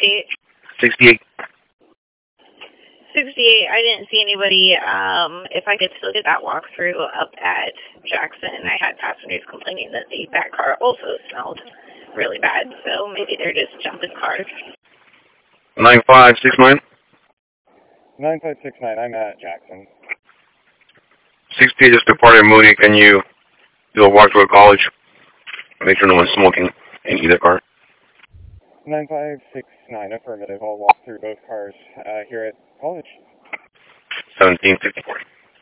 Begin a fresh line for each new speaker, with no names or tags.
68?
68.
68, I didn't see anybody. If I could still get that walkthrough up at Jackson, I had passengers complaining that the back car also smelled really bad, so maybe they're just jumping cars.
9569.
9569, I'm at Jackson.
68 just departed Moody. Can you do a walkthrough at College? Make sure no one's smoking in either car.
9569, affirmative. I'll walk through both cars here at College.
1754.